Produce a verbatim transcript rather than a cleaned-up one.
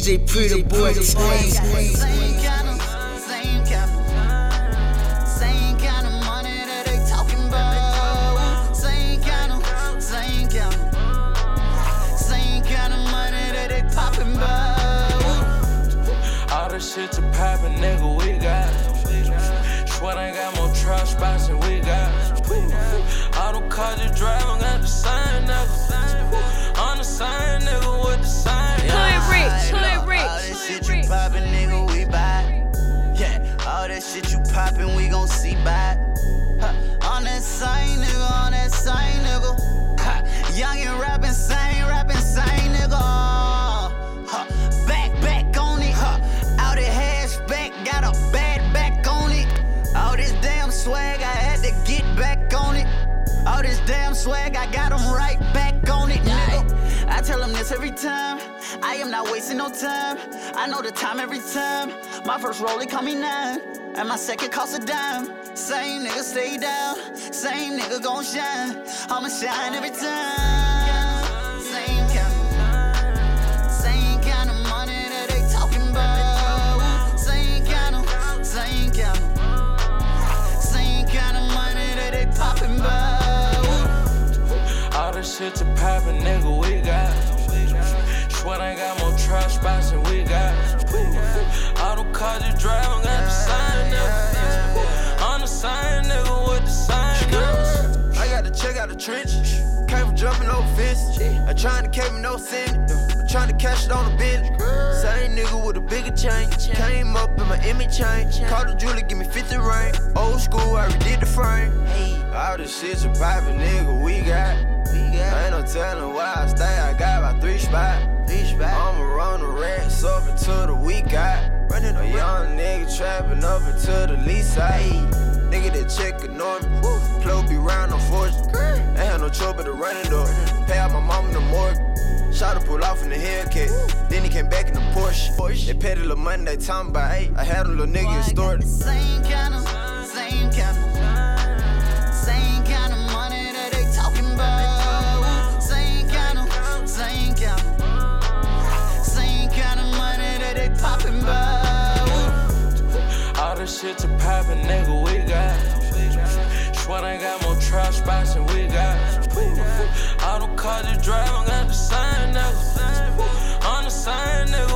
J Pretty Boy Tay. Same kind of, same kind of, same kind of money that they talking about. Same kind of, same kind of, same kind of money that they popping about. All the shit you poppin', nigga, we got. Sweat ain't got more trap spots than we got. All them cars you driving got the same nigga. On the same nigga with the same. Hood rich, hood rich. All that shit you poppin', nigga, we buy. Yeah, all that shit you poppin', we gon' see by. Huh. On that same nigga, on that same nigga. Huh. Young and rapping, same rapping, same nigga. Huh. Back, back on it. Huh. Out at hatchback, got a bad back on it. All this damn swag, I had to get back on it. All this damn swag, I got them right back on it, nigga. I tell them this every time. I am not wasting no time. I know the time every time. My first roll, they call me nine. And my second cost a dime. Same nigga stay down. Same nigga gon' shine. I'ma shine every time. Same kind of, same kind of money that they talking about. Same kind of, same kind of, same kind of money that they popping about. All the shit you poppin', nigga, we got. Sweat ain't got more trap spots than we got. All them cars you driving got the same nigga. On the same nigga with the same niggas. I got to check out the trench. Came from jumping over fences. I'm trying to catch me no sin. I'm trying to cash it on the bench. Same nigga with a bigger chain. Came up in my image chain. Called the jeweler, give me fifty rain. Old school, I redid the frame. All this shit you poppin', nigga, we got. Ain't no telling why I stay. I got about three spots. I'ma run the racks up until the week out. A young nigga trapping up until the least side. Nigga that check ignore me. Plo be round on fortune. Ain't had no trouble to run the door. Pay out my mom in the morgue. Shot to pull off in the Hellcat. Then he came back in the Porsche. They paid a little money, they talking about, hey, I had a little nigga extorted. Same kind of, same kind of, same kind of money that they talking about. Same kind of, same kind of, same kind of money that they popping about. All the shit you poppin', nigga, we got. Sweat ain't got more trap spots than we got. All them cars you driving got the same nigga. On the same nigga